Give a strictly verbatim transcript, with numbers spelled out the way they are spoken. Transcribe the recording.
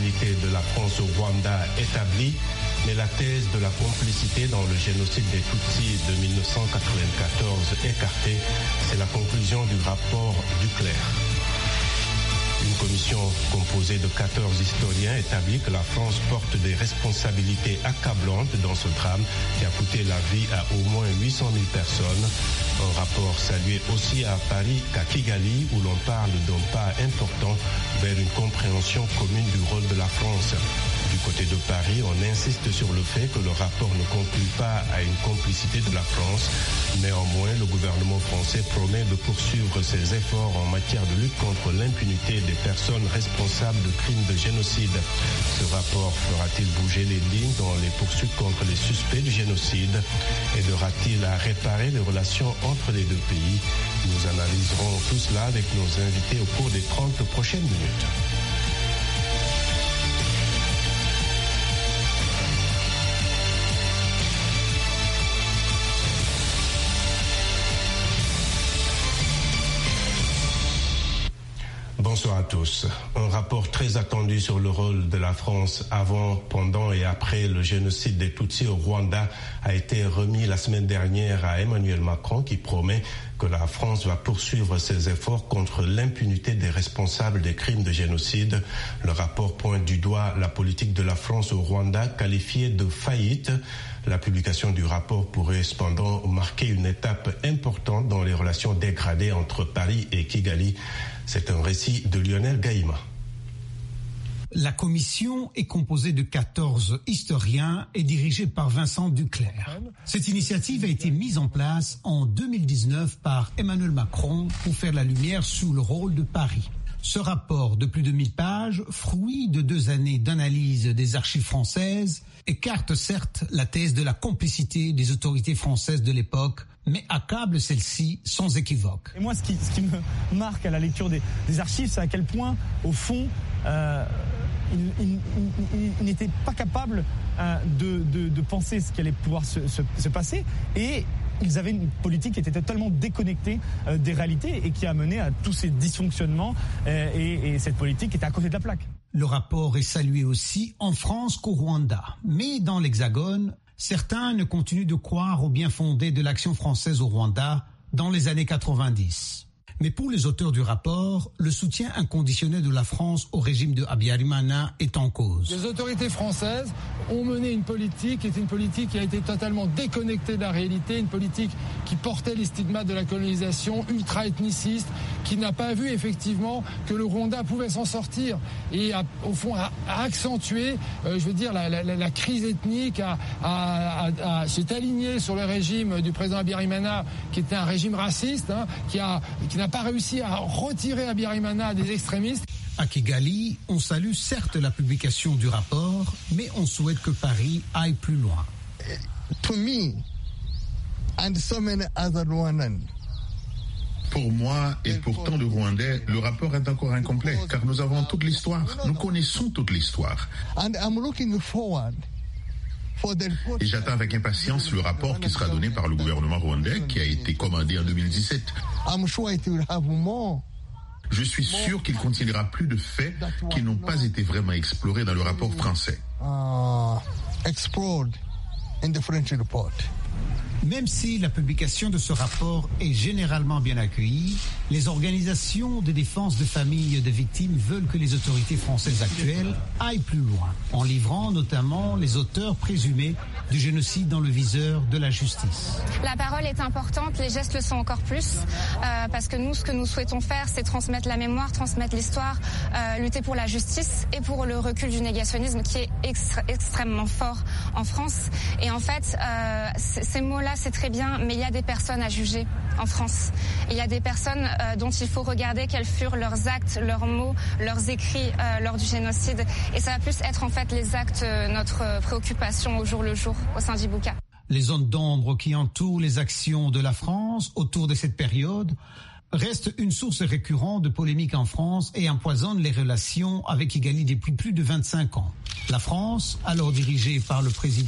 responsabilité de la France au Rwanda établie, mais la thèse de la complicité dans le génocide des Tutsis de mille neuf cent quatre-vingt-quatorze écartée, c'est la conclusion du rapport Duclerc. Une commission composée de quatorze historiens établit que la France porte des responsabilités accablantes dans ce drame qui a coûté la vie à au moins huit cent mille personnes. Un rapport salué aussi à Paris qu'à Kigali où l'on parle d'un pas important vers une compréhension commune du rôle de la France. Du côté de Paris, on insiste sur le fait que le rapport ne conclut pas à une complicité de la France. Néanmoins, le gouvernement français promet de poursuivre ses efforts en matière de lutte contre l'impunité des personnes responsables de crimes de génocide. Ce rapport fera-t-il bouger les lignes dans les poursuites contre les suspects du génocide? Aidera-t-il à réparer les relations entre les deux pays? Nous analyserons tout cela avec nos invités au cours des trente prochaines minutes. Bonsoir à tous. Un rapport très attendu sur le rôle de la France avant, pendant et après le génocide des Tutsis au Rwanda a été remis la semaine dernière à Emmanuel Macron qui promet que la France va poursuivre ses efforts contre l'impunité des responsables des crimes de génocide. Le rapport pointe du doigt la politique de la France au Rwanda qualifiée de faillite. La publication du rapport pourrait cependant marquer une étape importante dans les relations dégradées entre Paris et Kigali. C'est un récit de Lionel Gaïma. La commission est composée de quatorze historiens et dirigée par Vincent Duclerc. Cette initiative a été mise en place en deux mille dix-neuf par Emmanuel Macron pour faire la lumière sur le rôle de Paris. Ce rapport de plus de mille pages, fruit de deux années d'analyse des archives françaises, écarte certes la thèse de la complicité des autorités françaises de l'époque, mais accable celle-ci sans équivoque. Et moi, ce qui, ce qui me marque à la lecture des, des archives, c'est à quel point, au fond, euh, il, il, il, il n'était pas capable euh, de, de, de penser ce qui allait pouvoir se, se, se passer, et ils avaient une politique qui était totalement déconnectée euh, des réalités et qui a mené à tous ces dysfonctionnements, euh, et, et cette politique était à côté de la plaque. Le rapport est salué aussi en France qu'au Rwanda, mais dans l'Hexagone, certains ne continuent de croire au bien fondé de l'action française au Rwanda dans les années quatre-vingt-dix. Mais pour les auteurs du rapport, le soutien inconditionnel de la France au régime de Habyarimana est en cause. Les autorités françaises ont mené une politique qui est une politique qui a été totalement déconnectée de la réalité, une politique qui portait les stigmates de la colonisation, ultra-ethniciste, qui n'a pas vu effectivement que le Rwanda pouvait s'en sortir et a, au fond a, a accentué, euh, je veux dire, la, la, la crise ethnique, a, a, a, a, s'est aligné sur le régime du président Habyarimana, qui était un régime raciste, hein, qui a, qui n'a pas réussi à retirer Habyarimana des extrémistes. À Kigali, on salue certes la publication du rapport, mais on souhaite que Paris aille plus loin. To me and so many other Rwandans. Pour moi et pour tant de Rwandais, le rapport est encore incomplet, car nous avons toute l'histoire. Nous connaissons toute l'histoire. And I'm looking forward. Et j'attends avec impatience le rapport qui sera donné par le gouvernement rwandais, qui a été commandé en deux mille dix-sept. Je suis sûr qu'il contiendra plus de faits qui n'ont pas été vraiment explorés dans le rapport français. Même si la publication de ce rapport est généralement bien accueillie, les organisations de défense de familles de victimes veulent que les autorités françaises actuelles aillent plus loin, en livrant notamment les auteurs présumés du génocide dans le viseur de la justice. La parole est importante, les gestes le sont encore plus, euh, parce que nous, ce que nous souhaitons faire, c'est transmettre la mémoire, transmettre l'histoire, euh, lutter pour la justice et pour le recul du négationnisme qui est extra- extrêmement fort en France. Et en fait, euh, c- ces mots-là, c'est très bien, mais il y a des personnes à juger en France. Il y a des personnes euh, dont il faut regarder quels furent leurs actes, leurs mots, leurs écrits euh, lors du génocide. Et ça va plus être en fait les actes, euh, notre préoccupation au jour le jour au sein d'Ibuka. Les zones d'ombre qui entourent les actions de la France autour de cette période restent une source récurrente de polémiques en France et empoisonnent les relations avec Kigali depuis plus de vingt-cinq ans. La France, alors dirigée par le président